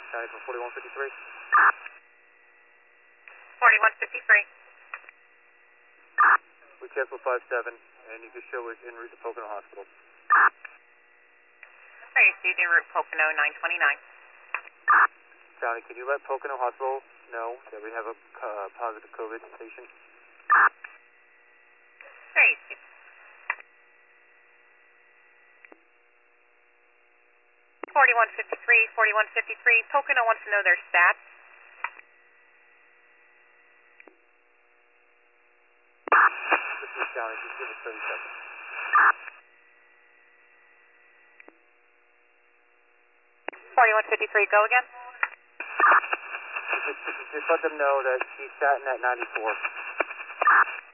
County for 4153. 4153. We canceled 57, and you can show us en route to Pocono Hospital. Ready to do route Pocono 929. County, can you let Pocono Hospital know that we have a positive COVID patient? Ready to. 4153, 4153. Pocono wants to know their stats. This is County, just give us 30 seconds. 4153, go again. Just let them know that she's sat in at 94.